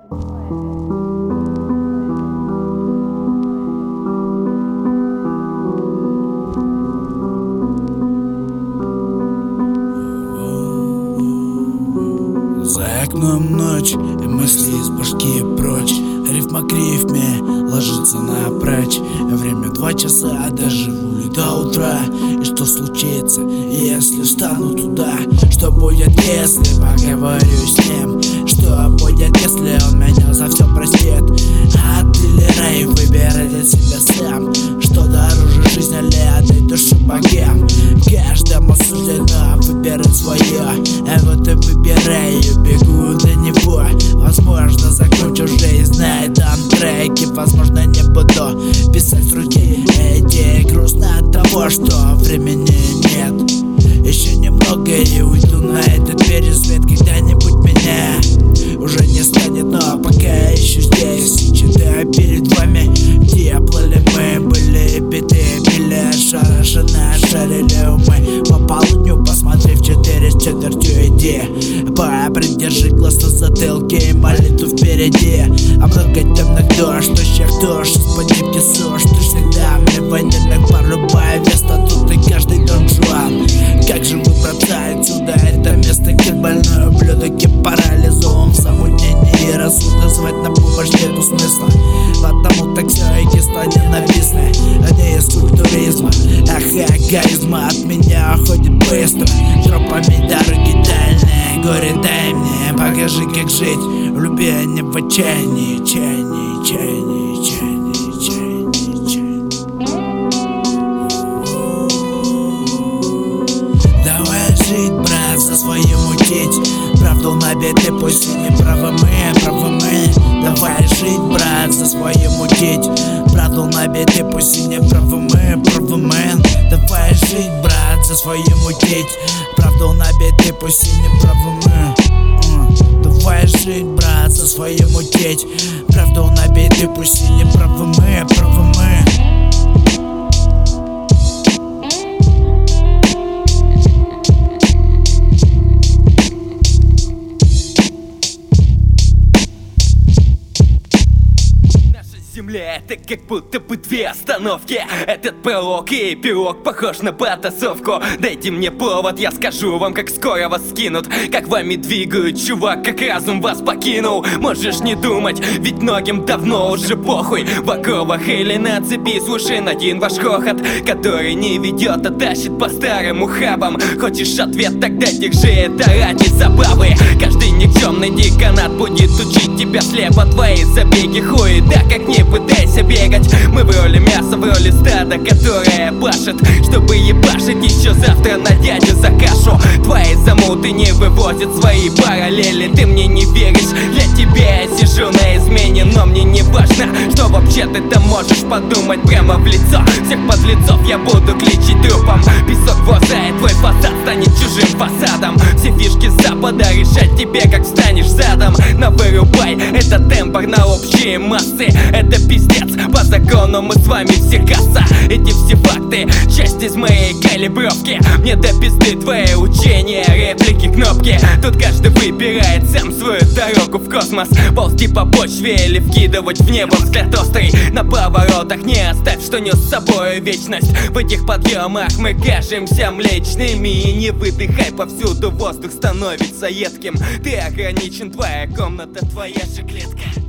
За окном ночь, и мысли из башки прочь. Рифма к рифме ложится напрочь. Время 2 часа, доживу ли до утра? И что случится, если встану туда? Что будет, если поговорю с ним? Что будет, если он меня за все простит? Ад или рай, выбирай для себя сам. Что дороже жизни или отдай душу богам? Каждому суждено выбирать свое. А вот и выбираю, бегу для него. Возможно, закончу жизнь на этом треке. Возможно, не буду писать с руки эти. Грустно от того, что времени нет. Еще немного и уйду на этот пересвет. Когда-нибудь меня уже не станет, но пока еще здесь. Читаю перед вами, где плыли мы. Были биты, пили ошарашены, шарили умы. По полудню, посмотрев 4 с четвертью, иди. Придержи глаз на затылке и молитву впереди. А много темных душ, тощих душ, из-под нитки сушь. Ты всегда мне ванильных порубай вместо тут и каждый Дон Жуан. Как же выбраться отсюда? Это место, как больное ублюдок и парализован в замутнении. И рассудно звать на помощь нету смысла. Потому так все эгоиста ненавистны. Они из культуризма, ах, эгоизма от меня уходит быстро. Тропами дороги дальние, горе дай мне. Покажи, как жить в любви, а не в отчаянии. Чайни, чайни, чайни, чайни, чайни. Давай жить, брат, за свое мутить. Правду набиты, пусть и не правы мы, правы мы. Давай жить, брат, за свое мутить. Правду набиты, пусть и не правы мы, правы мы. Давай жить, брат, за свое мутить. Правду набиты, пусть и не правы мы. Давай жить, брат, за свое мутить. Правду набиты, пусть и не правы мы, правы мы. Земля — это как будто бы 2 остановки. Этот пролог и эпилог похож на потасовку. Дайте мне повод, я скажу вам, как скоро вас скинут. Как вами двигают, чувак, как разум вас покинул. Можешь не думать, ведь многим давно уже похуй. В оковах или на цепи слушай один ваш хохот, который не ведет, а тащит по старым ухабам. Хочешь ответ, тогда держи это ради забавы. Каждый никчемный деканат будет учить тебя слепо. Твои забеги хуй, да как не пытайся бегать. Мы в роли мяса, в роли стада, которое пашет, чтобы ебашить еще завтра на дядю за кашу. Твои замуты не вывозят свои параллели. Ты мне не веришь, для тебя я сижу на измене. Но мне не важно, что вообще ты там можешь подумать прямо в лицо. Всех подлецов я буду кличить трупом. Песок воза, и твой фасад станет чужим фасадом. Все фишки с запада решать тебе, как встанешь задом. Но вырубай, это темпор на общие массы. Это пиздец, по закону мы с вами все касса. Эти все факты, часть из моей калибровки. Мне до пизды твои учения, реплики, кнопки. Тут каждый выбирает сам свою дорогу в космос. Ползти по почве или вкидывать в небо взгляд острый. На поворотах не оставь, что нес с собой вечность. В этих подъемах мы кажемся млечными. И не выдыхай, повсюду воздух становится едким. Ты ограничен, твоя комната, твоя же клетка.